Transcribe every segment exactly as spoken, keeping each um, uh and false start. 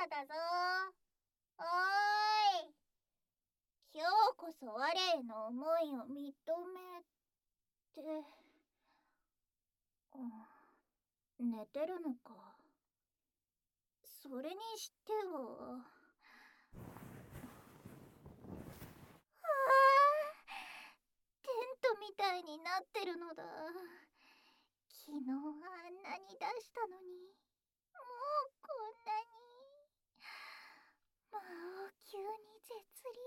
朝だぞ。おーい。今日こそ我への思いを認めて、うん、寝てるのか。それにしては、あー、テントみたいになってるのだ。昨日あんなに出したのに、もうこんなに。もう急に絶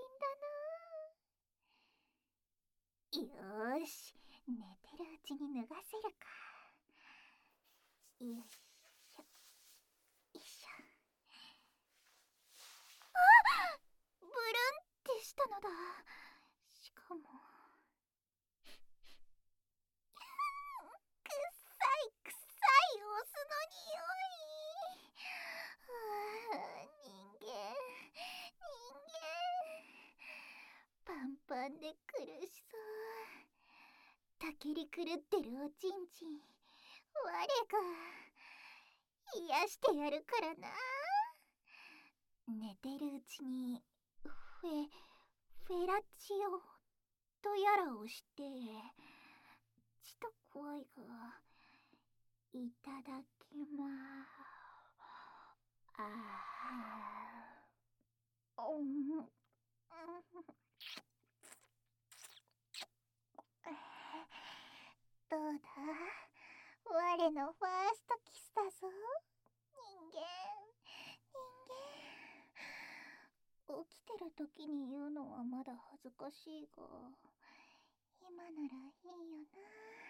倫だな。よーし、寝てるうちに脱がせるか。よいしょ、よいしょ。あっ、ブルンってしたのだ。しかもくっさいくっさいオスの匂い。あー、人間人間パンパンで苦しそう。たけり狂ってるおちんちん、我が癒してやるからな。寝てるうちにフェフェラチオとやらをしてちと怖いが、いただきまーす。あー、うん、うん、どうだ、我のファーストキスだぞ、人間人間。起きてる時に言うのはまだ恥ずかしいが、今ならいいよな。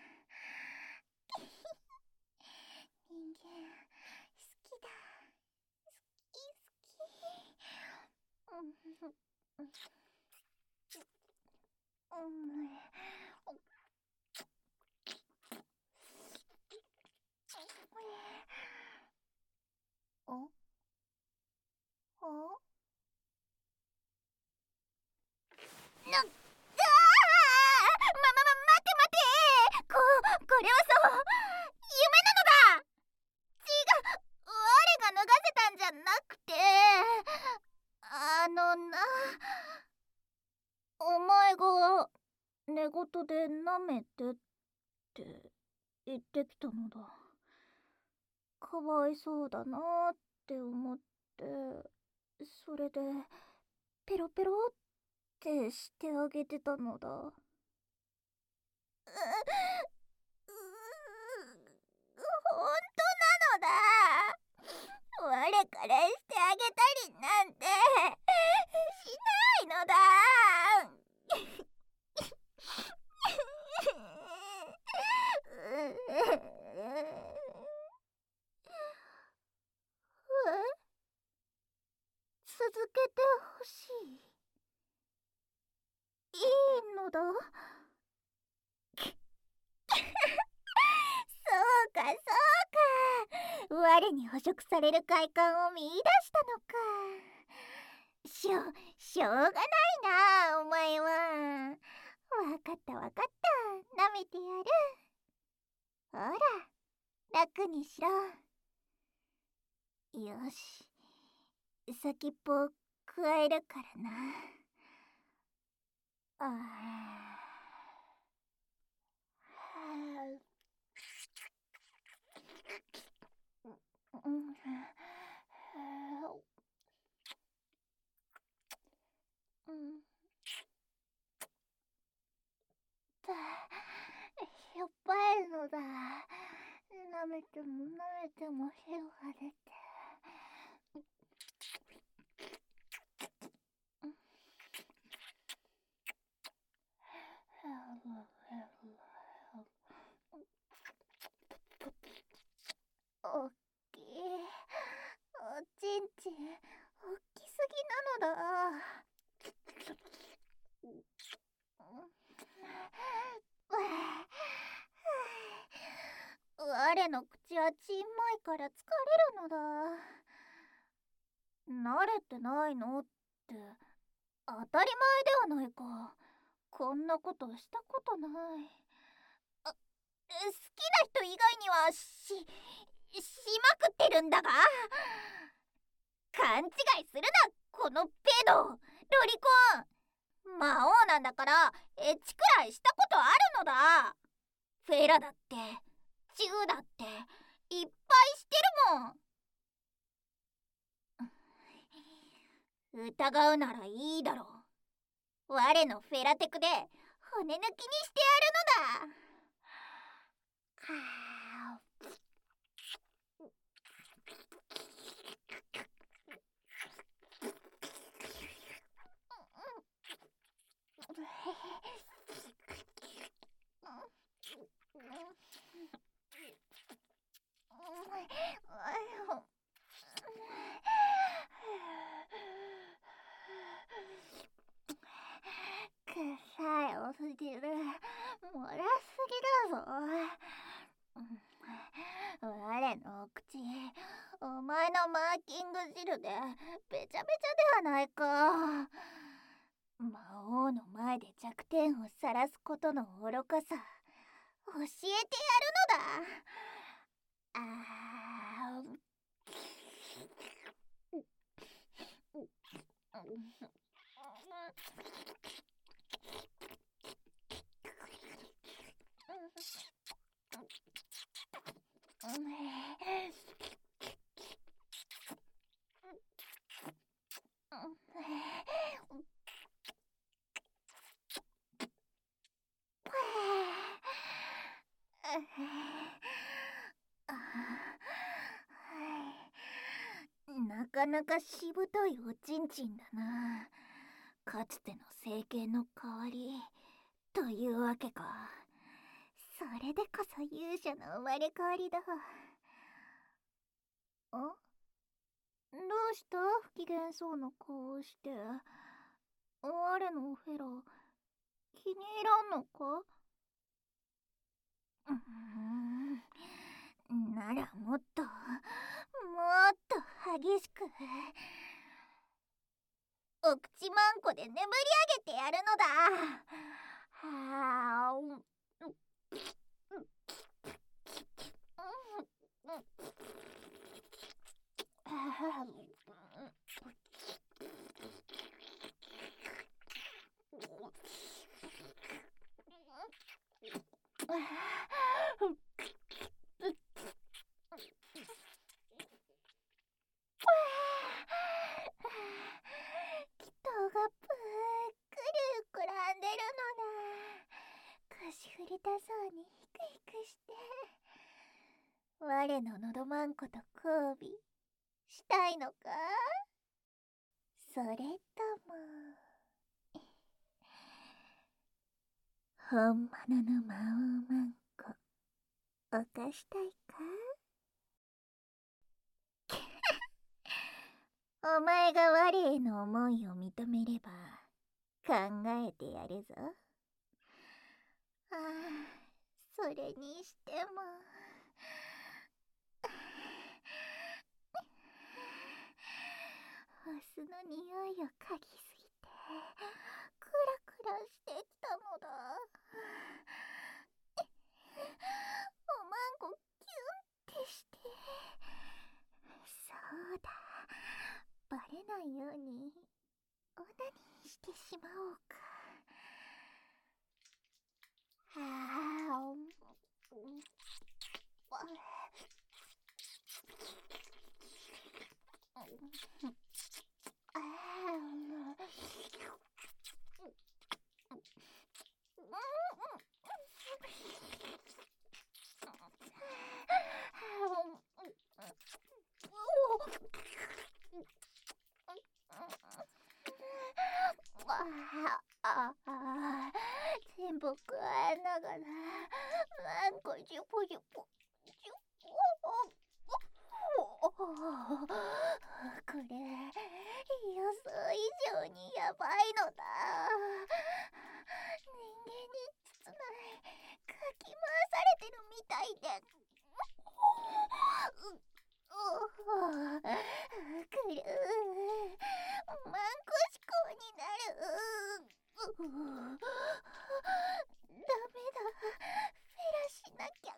人間好きだ、好き好き。うんうんうん。おおな、あー、ま、ま、ま、待て待て、こ、これはそう、夢なのだ。違う、我が脱がせたんじゃなくて、あのな、お前が寝言で舐めてって言ってきたのだ。かわいそうだなーって思って、それでペロペロってしてあげてたのだ。う、う、ほんとなのだ。我からしてあげたりなんてしないのだ。続けてほしい。いいのだ。そうかそうか、我に捕食される快感を見出したのか。しょしょうがないな、お前は。わかったわかった、舐めてやる。ほら、楽にしろ。よし、先っぽをくわえるからな。あー、うん、うん、だ、しょっぱいのだ。舐めても舐めても手が出て。おっきい、おちんちんおっきすぎなのだ。我の口はちんまいから疲れるのだ。慣れてないのって当たり前ではないか。こんなことしたことない。あ、好きな人以外にはししまくってるんだが。 勘違いするな、このペドロリコン。魔王なんだからエッチくらいしたことあるのだ。フェラだってチューだっていっぱいしてるもん。疑うならいいだろう。我のフェラテクで骨抜きにしてやるのだ。はあ臭いおすぎる。漏らすぎだぞ。我のお口、お前のマーキング汁でべちゃべちゃではないか。魔王の前で弱点を晒すことの愚かさ教えてやるのだ。あーなかなかしぶといおちんちんだな。かつての政権の代わりというわけか。それでこそ勇者の生まれ変わりだ。あ？どうした？不機嫌そうな顔をして。我のフェラ気に入らんのか？うーん、ならもっともっと激しくお口まんこで眠り上げてやるのだ。はあ人がぷっくり膨らんでるのだ。腰振りたそうにヒクヒクして。我ののどまんこと交尾したいのか？それとも本物の魔王まんこ犯したいか？お前が我への思いを認めれば考えてやるぞ。ああ、それにしてもオスの匂いを嗅ぎすぎてクラクラしてきたのだ。おまんこキュンってして。そうだ、バレないようにオナニーしてしまおうか。はあ、全部食えながらなんかジュポジュポジュポ。これ予想以上にヤバいのだ。人間に包ないかき回されてるみたいでくるマンコ思考になる。ダメだ、フェラしなきゃ。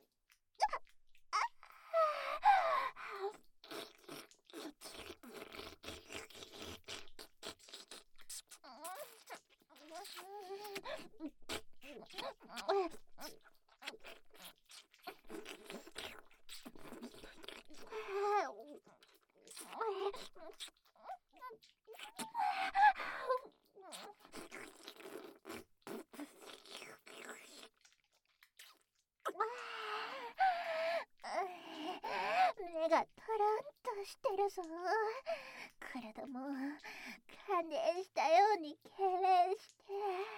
目がトロンとしてるぞ。体も感電したように痙攣して。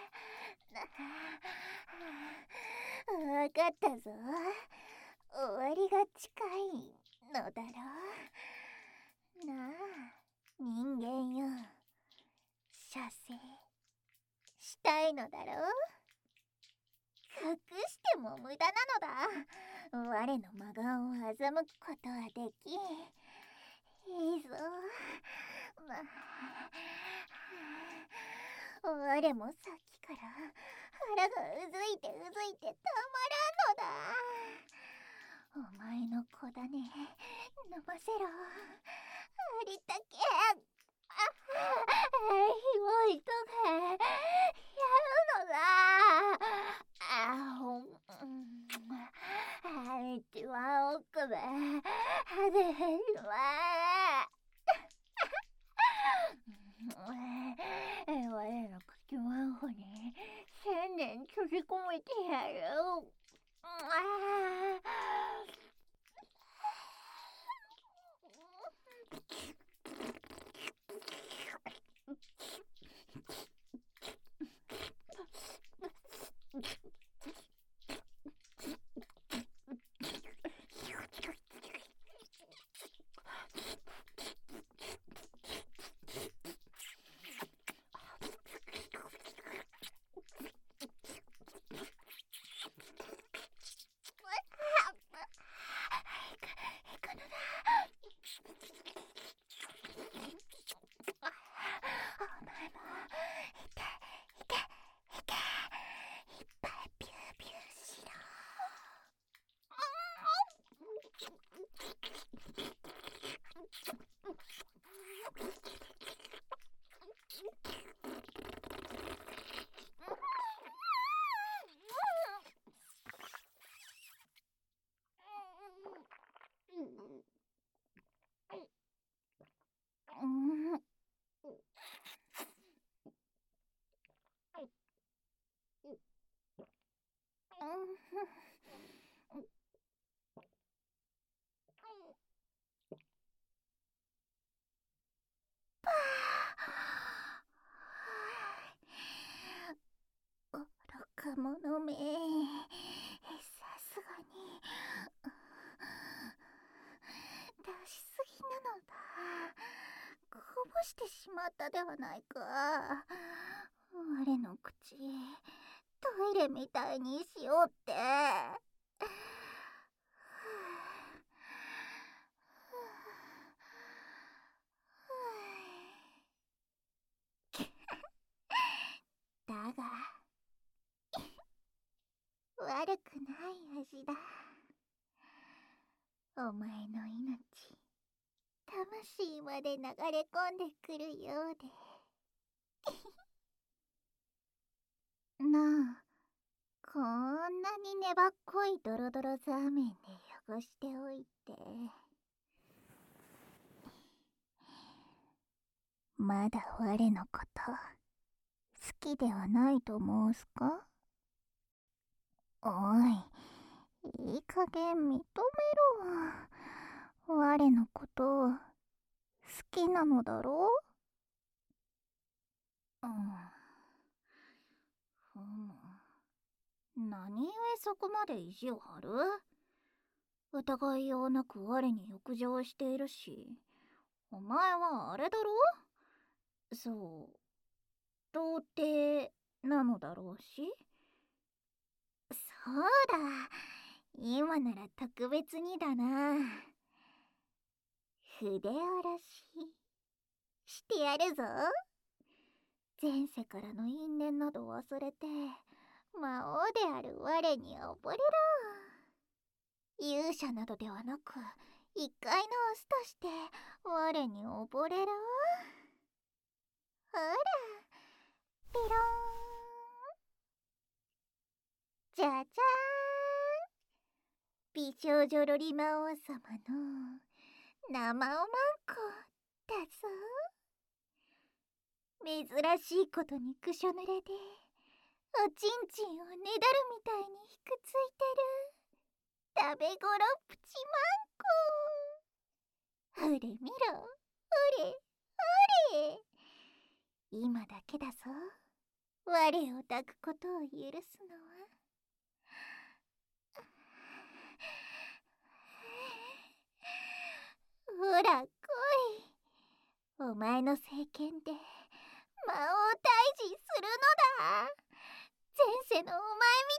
わかったぞ。終わりが近いのだろう。なあ、人間よ。射精したいのだろう。隠しても無駄なのだ。我の真顔を欺くことはできん。いいぞ。まあ、我もさっきから腹がうずいてうずいてたまらんのだ。お前の子だね、飲ませろ。ありったけ。あ、ひもいとがやるのだ。あほん、あ一番奥で派手は我の口マンホに千年閉じ込めてやる。愚か者め、さすがに出しすぎなのだ。こぼしてしまったではないか。我の口トイレみたいにしようって。だが悪くない味だ。お前の命、魂まで流れ込んでくるようで。なあ、こんなに粘っこいドロドロザーメンで汚しておいて、まだ我のこと好きではないと申すか？おい、いい加減認めろ。我のこと好きなのだろう？うん。ふむ。何故そこまで意地を張る？疑いようなく我に浴場しているし、お前はあれだろ？そう、童貞なのだろうし。そうだ、今なら特別にだな。筆下ろししてやるぞ。前世からの因縁など忘れて魔王である我に溺れろ。勇者などではなく一介のオスとして我に溺れろ。ほら、ピローン。 じゃじゃーん、美少女ロリ魔王様の生おまんこだぞ。珍しいことにくしょ濡れでおちんちんをねだるみたいにひくついてる食べごろプチマンコ。ほれ見ろ、ほれほれ、今だけだぞ、我を抱くことを許すのは。ほら来い、お前の聖剣で魔王退治するのだ。前世のお前み